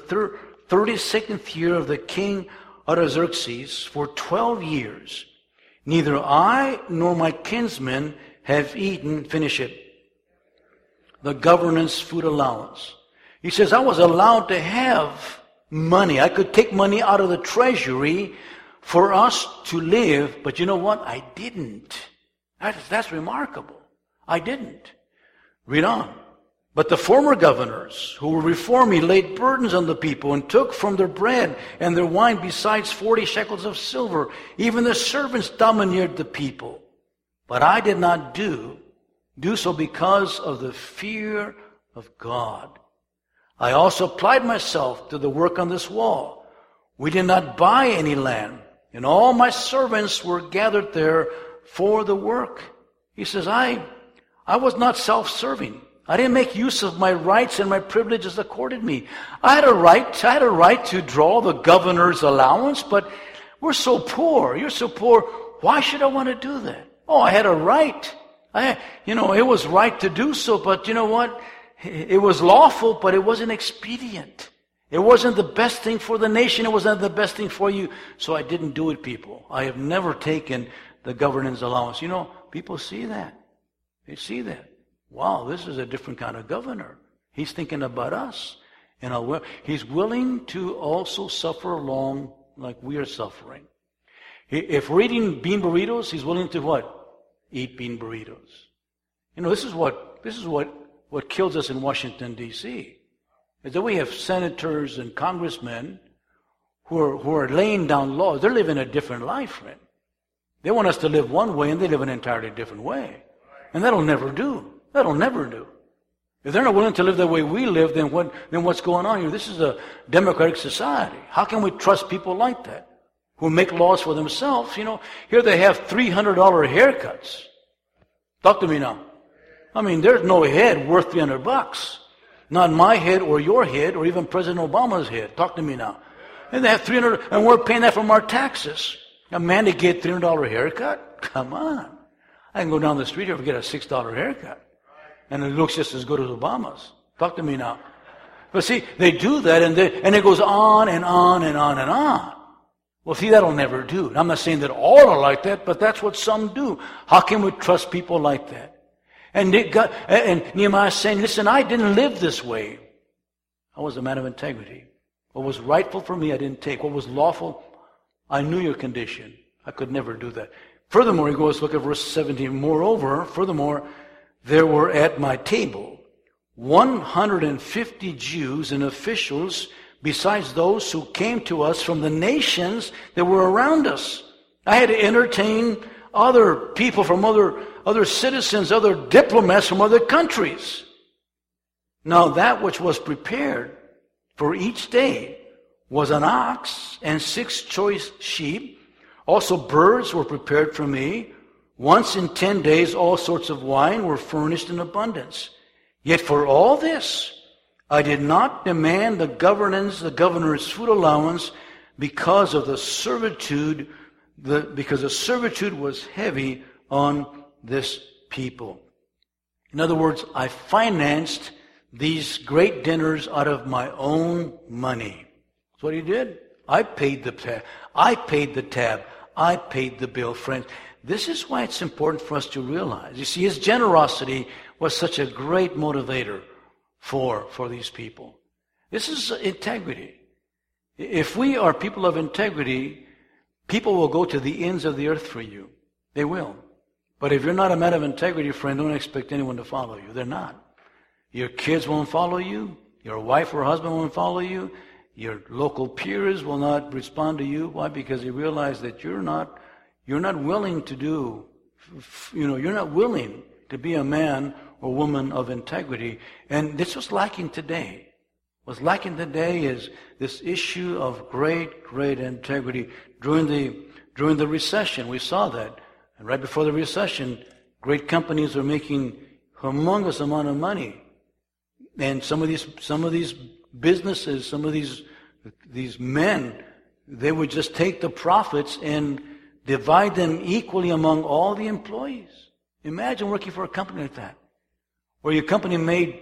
32nd year of the king Artaxerxes, for 12 years, neither I nor my kinsmen have eaten, finish it, the governance food allowance. He says, I was allowed to have money. I could take money out of the treasury for us to live, but you know what? I didn't. That's remarkable. I didn't. Read on. But the former governors who were before me laid burdens on the people and took from their bread and their wine besides 40 shekels of silver. Even the servants domineered the people. But I did not do so because of the fear of God. I also applied myself to the work on this wall. We did not buy any land, and all my servants were gathered there for the work. He says, I was not self-serving. I didn't make use of my rights and my privileges accorded me. I had a right to draw the governor's allowance, but we're so poor. You're so poor. Why should I want to do that? Oh, I had a right. It was right to do so, but you know what? It was lawful, but it wasn't expedient. It wasn't the best thing for the nation. It wasn't the best thing for you. So I didn't do it, people. I have never taken the governor's allowance. You know, people see that. They see that. Wow, this is a different kind of governor. He's thinking about us. And he's willing to also suffer along like we are suffering. If we're eating bean burritos, he's willing to what? Eat bean burritos. You know, this is what kills us in Washington, D.C., is that we have senators and congressmen who are laying down laws. They're living a different life, friend. They want us to live one way, and they live an entirely different way. And that'll never do. That'll never do. If they're not willing to live the way we live, then what's going on here? This is a democratic society. How can we trust people like that? who make laws for themselves. Here they have $300 haircuts. Talk to me now. I mean, there's no head worth $300. Not my head or your head or even President Obama's head. Talk to me now. And they have $300, and we're paying that from our taxes. A man to get $300 haircut? Come on. I can go down the street here and get a $6 haircut. And it looks just as good as Obama's. Talk to me now. But see, they do that, and it goes on and on and on and on. Well, see, that'll never do. I'm not saying that all are like that, but that's what some do. How can we trust people like that? And Nehemiah is saying, listen, I didn't live this way. I was a man of integrity. What was rightful for me, I didn't take. What was lawful, I knew your condition. I could never do that. Furthermore, he goes, look at verse 17. Moreover, furthermore, there were at my table 150 Jews and officials, besides those who came to us from the nations that were around us. I had to entertain other people from other citizens, other diplomats from other countries. Now that which was prepared for each day was an ox and 6 choice sheep. Also birds were prepared for me. Once in 10 days all sorts of wine were furnished in abundance. Yet for all this I did not demand the governor's food allowance because of the servitude, because the servitude was heavy on this people. In other words, I financed these great dinners out of my own money. That's what he did. I paid the tab. I paid the tab. I paid the bill. Friends, this is why it's important for us to realize. You see, his generosity was such a great motivator for these people. This is integrity. If we are people of integrity, people will go to the ends of the earth for you. They will. But if you're not a man of integrity, friend, don't expect anyone to follow you. They're not. Your kids won't follow you. Your wife or husband won't follow you. Your local peers will not respond to you. Why? Because they realize that you're not willing to do, you're not willing to be a man or woman of integrity. And this was lacking today. What's lacking today is this issue of great, great integrity. During the recession, we saw that. And right before the recession, great companies are making humongous amount of money. And some of these businesses, some of these men, they would just take the profits and divide them equally among all the employees. Imagine working for a company like that, where your company made,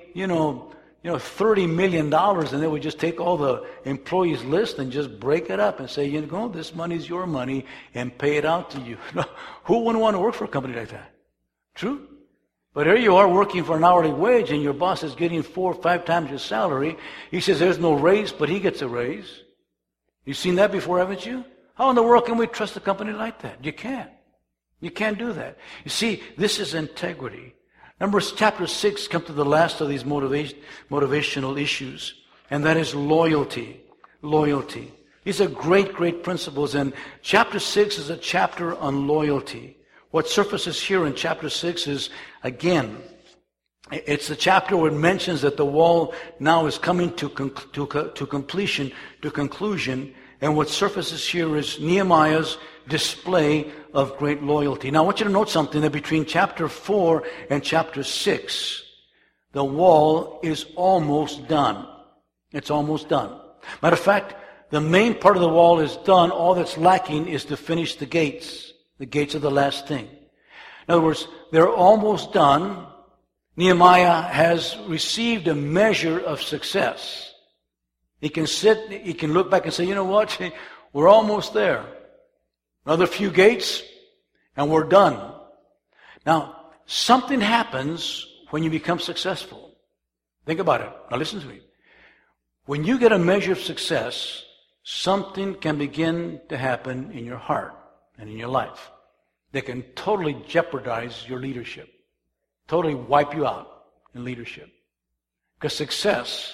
$30 million, and they would just take all the employees' list and just break it up and say, this money's your money, and pay it out to you. Who wouldn't want to work for a company like that? True? But here you are working for an hourly wage, and your boss is getting 4 or 5 times your salary. He says there's no raise, but he gets a raise. You've seen that before, haven't you? How in the world can we trust a company like that? You can't. You can't do that. You see, this is integrity. Numbers chapter 6 comes to the last of these motivational issues, and that is loyalty. Loyalty. These are great, great principles, and chapter 6 is a chapter on loyalty. What surfaces here in chapter 6 is, again, it's the chapter where it mentions that the wall now is coming to completion, to conclusion, and what surfaces here is Nehemiah's display of great loyalty. Now I want you to note something, that between chapter 4 and chapter 6, the wall is almost done. It's almost done. Matter of fact, the main part of the wall is done. All that's lacking is to finish the gates. The gates are the last thing. In other words, they're almost done. Nehemiah has received a measure of success. He can look back and say, you know what? We're almost there. Another few gates, and we're done. Now, something happens when you become successful. Think about it. Now listen to me. When you get a measure of success, something can begin to happen in your heart and in your life that can totally jeopardize your leadership, totally wipe you out in leadership. Because success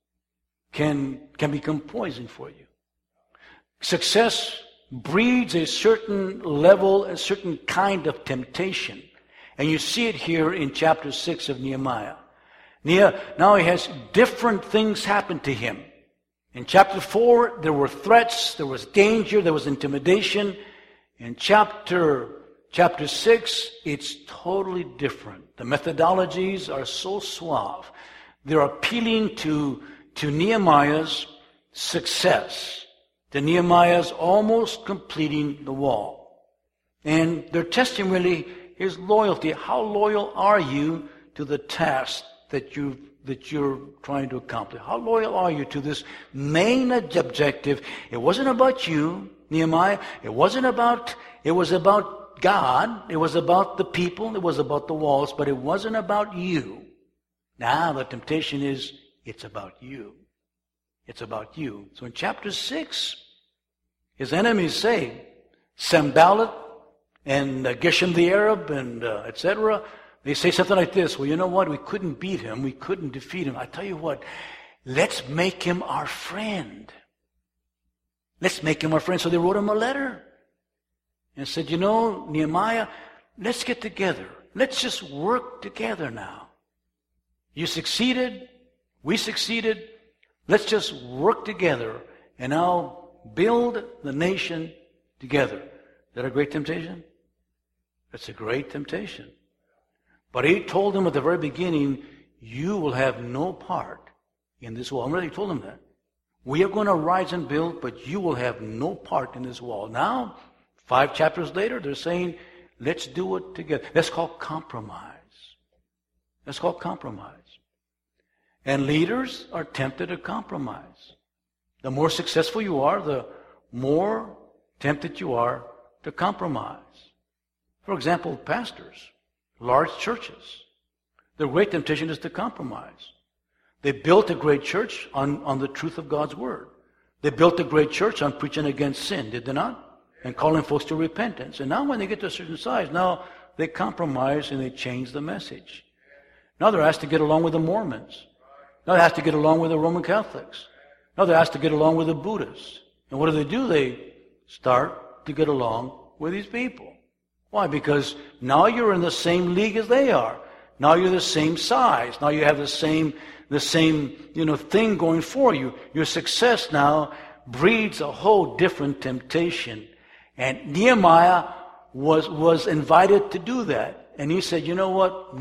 can become poison for you. Success breeds a certain level, a certain kind of temptation. And you see it here in chapter 6 of Nehemiah. Now he has different things happen to him. In chapter 4, there were threats, there was danger, there was intimidation. In chapter 6, it's totally different. The methodologies are so suave. They're appealing to Nehemiah's success, to Nehemiah's almost completing the wall. And they're testing really his loyalty. How loyal are you to the task that you're trying to accomplish? How loyal are you to this main objective? It wasn't about you, Nehemiah. It was about God. It was about the people. It was about the walls, but it wasn't about you. Now the temptation is, it's about you. It's about you. So in chapter 6, his enemies say, Sanballat and Geshem the Arab and etc., they say something like this: well, you know what? We couldn't beat him. We couldn't defeat him. I tell you what, let's make him our friend. Let's make him our friend. So they wrote him a letter and said, you know, Nehemiah, let's get together. Let's just work together now. You succeeded. We succeeded. Let's just work together and now build the nation together. Is that a great temptation? That's a great temptation. But he told them at the very beginning, you will have no part in this wall. Remember, he told them that. We are going to rise and build, but you will have no part in this wall. Now, 5 chapters later, they're saying, let's do it together. That's called compromise. That's called compromise. And leaders are tempted to compromise. The more successful you are, the more tempted you are to compromise. For example, pastors, large churches, their great temptation is to compromise. They built a great church on the truth of God's Word. They built a great church on preaching against sin, did they not? And calling folks to repentance. And now when they get to a certain size, now they compromise and they change the message. Now they're asked to get along with the Mormons. Now they're asked to get along with the Roman Catholics. Now they're asked to get along with the Buddhists. And what do? They start to get along with these people. Why? Because now you're in the same league as they are. Now you're the same size. Now you have the same thing going for you. Your success now breeds a whole different temptation. And Nehemiah was invited to do that. And he said, you know what?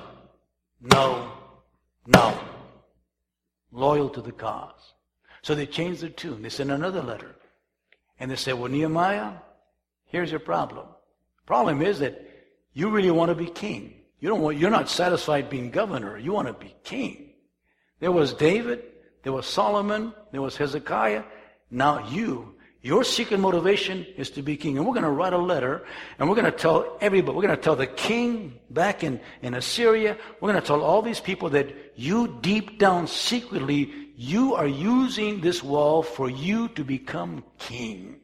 No. Loyal to the cause. So they changed their tune. They sent another letter. And they said, well, Nehemiah, here's your problem. The problem is that you really want to be king. You're not satisfied being governor. You want to be king. There was David, there was Solomon, there was Hezekiah. Now your secret motivation is to be king. And we're going to write a letter, and we're going to tell everybody, we're going to tell the king back in Assyria, we're going to tell all these people that you deep down secretly, you are using this wall for you to become king.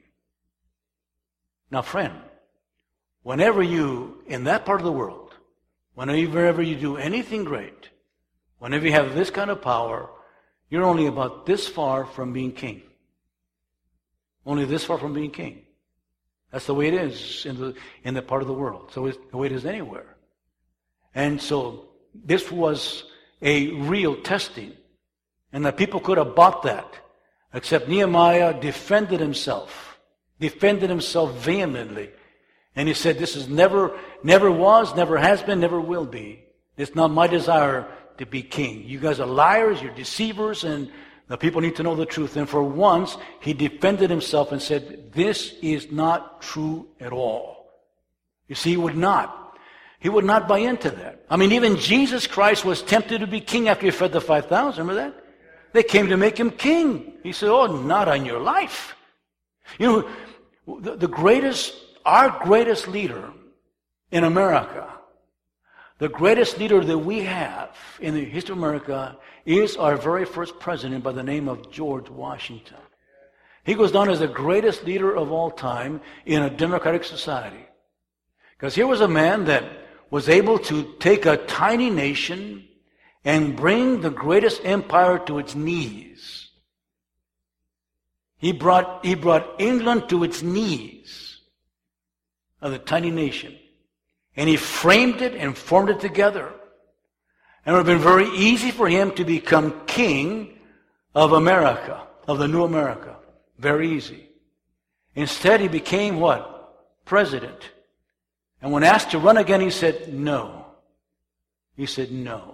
Now, friend, whenever you, in that part of the world, whenever you do anything great, whenever you have this kind of power, you're only about this far from being king. Only this far from being king. That's the way it is in the part of the world. So it's the way it is anywhere. And so this was a real testing. And the people could have bought that. Except Nehemiah defended himself vehemently. And he said, this is never was, never has been, never will be. It's not my desire to be king. You guys are liars, you're deceivers, and the people need to know the truth. And for once, he defended himself and said, this is not true at all. You see, he would not buy into that. I mean, even Jesus Christ was tempted to be king after he fed the 5,000. Remember that? They came to make him king. He said, oh, not on your life. You know, our greatest leader in America, the greatest leader that we have in the history of America is our very first president by the name of George Washington. He goes down as the greatest leader of all time in a democratic society. Because here was a man that was able to take a tiny nation and bring the greatest empire to its knees. He brought England to its knees of the tiny nation. And he framed it and formed it together. And it would have been very easy for him to become king of America. of the new America. Very easy. Instead, he became what? President. And when asked to run again, he said no. He said no.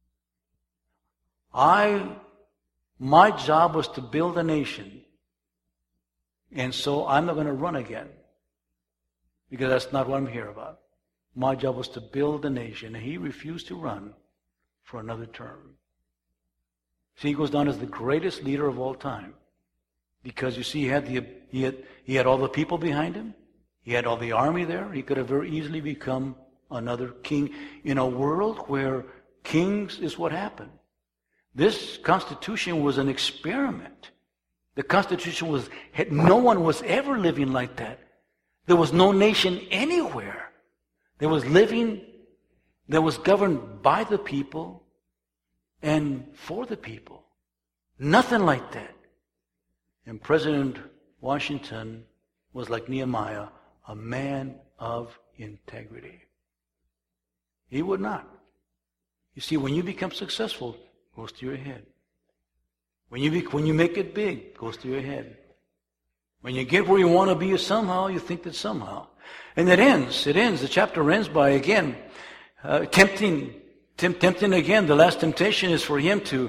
My job was to build a nation. And so I'm not going to run again. Because that's not what I'm here about. My job was to build a nation. And he refused to run for another term. See, he goes down as the greatest leader of all time. Because you see, he had all the people behind him. He had all the army there. He could have very easily become another king in a world where kings is what happened. This Constitution was an experiment. The Constitution no one was ever living like that. There was no nation anywhere that was governed by the people and for the people. Nothing like that. And President Washington was like Nehemiah, a man of integrity. He would not. You see, when you become successful, it goes to your head. When you make it big, it goes to your head. When you get where you want to be somehow, you think that somehow. And it ends. The chapter ends by, again, tempting again. The last temptation is for him to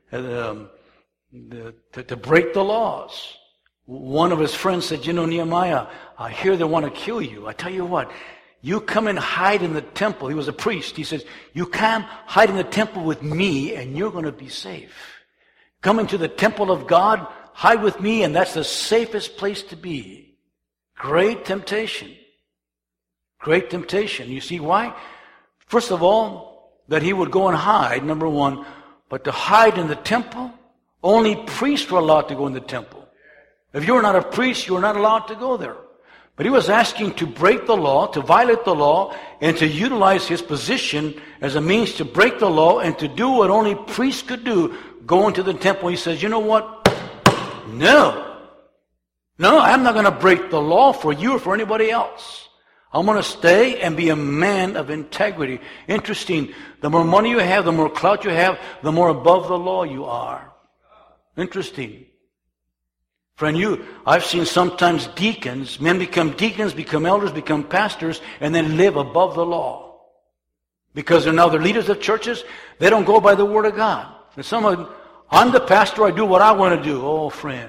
break the laws. One of his friends said, Nehemiah, I hear they want to kill you. I tell you what, you come and hide in the temple. He was a priest. He says, you come hide in the temple with me and you're going to be safe. Come into the temple of God, hide with me, and that's the safest place to be. Great temptation. Great temptation. You see why? First of all, that he would go and hide, number one, but to hide in the temple, only priests were allowed to go in the temple. If you were not a priest, you were not allowed to go there. But he was asking to break the law, to violate the law, and to utilize his position as a means to break the law and to do what only priests could do, go into the temple. He says, you know what? No, I'm not going to break the law for you or for anybody else. I'm going to stay and be a man of integrity. Interesting. The more money you have, the more clout you have, the more above the law you are. Interesting. Friend, I've seen sometimes deacons, men become deacons, become elders, become pastors, and then live above the law. Because they're now the leaders of churches, they don't go by the Word of God. And I'm the pastor, I do what I want to do. Oh, friend.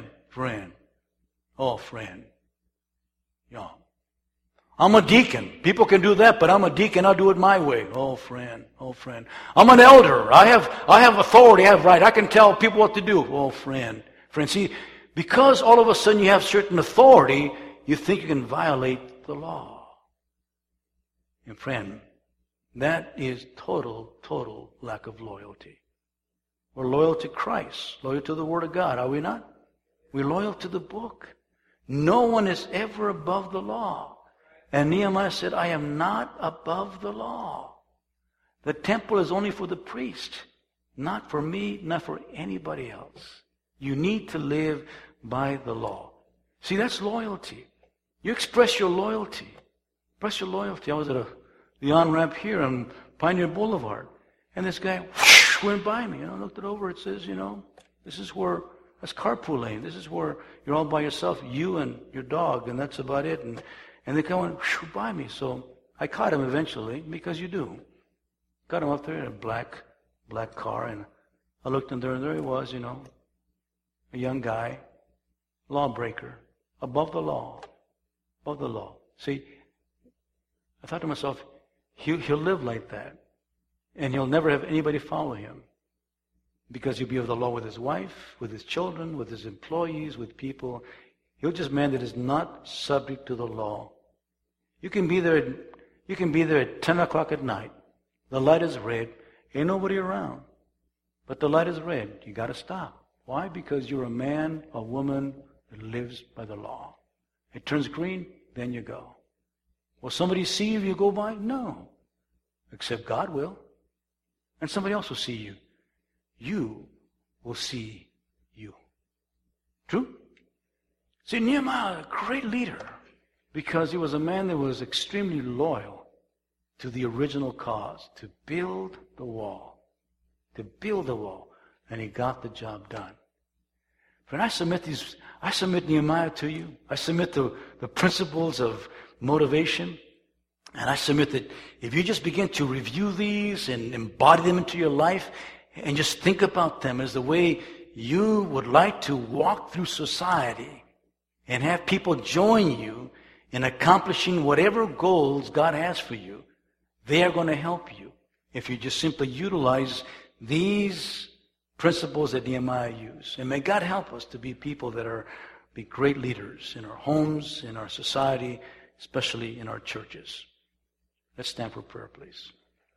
Yeah. I'm a deacon. People can do that, but I'm a deacon, I'll do it my way. Oh, friend. I'm an elder. I have authority, I have right. I can tell people what to do. Oh, friend. See, because all of a sudden you have certain authority, you think you can violate the law. And friend, that is total lack of loyalty. We're loyal to Christ, loyal to the Word of God, are we not? We're loyal to the book. No one is ever above the law. And Nehemiah said, I am not above the law. The temple is only for the priest, not for me, not for anybody else. You need to live by the law. See, that's loyalty. You express your loyalty. Express your loyalty. I was at the on-ramp here on Pioneer Boulevard, and this guy went by me. I looked it over. It says, this is where, that's carpool lane. This is where you're all by yourself, you and your dog, and that's about it. And they come by me. So I caught him eventually, because you do. Got him up there in a black car, and I looked in there, and there he was, a young guy, lawbreaker, above the law. See, I thought to myself, he'll live like that. And he'll never have anybody follow him. Because he'll be of the law with his wife, with his children, with his employees, with people. He'll just man that is not subject to the law. You can be there at 10 o'clock at night. The light is red. Ain't nobody around. But the light is red. You got to stop. Why? Because you're a man, a woman that lives by the law. It turns green, then you go. Will somebody see you if you go by? No. Except God will. And somebody else will see you. You will see you. True? See, Nehemiah, a great leader, because he was a man that was extremely loyal to the original cause, to build the wall. And he got the job done. Friend, I submit Nehemiah to you. I submit the principles of motivation. And I submit that if you just begin to review these and embody them into your life and just think about them as the way you would like to walk through society and have people join you in accomplishing whatever goals God has for you, they are going to help you if you just simply utilize these principles that Nehemiah used. And may God help us to be people that be great leaders in our homes, in our society, especially in our churches. Let's stand for prayer, please.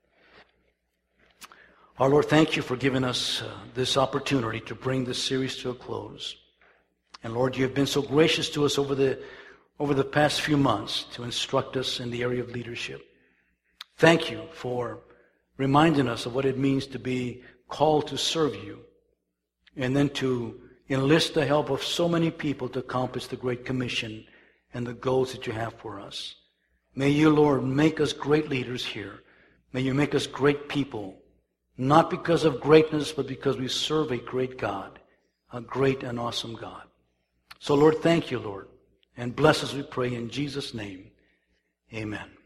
Our Lord, thank you for giving us this opportunity to bring this series to a close. And Lord, you have been so gracious to us over the past few months to instruct us in the area of leadership. Thank you for reminding us of what it means to be called to serve you and then to enlist the help of so many people to accomplish the Great Commission and the goals that you have for us. May you, Lord, make us great leaders here. May you make us great people, not because of greatness, but because we serve a great God, a great and awesome God. So, Lord, thank you, Lord, and bless us, we pray, in Jesus' name. Amen.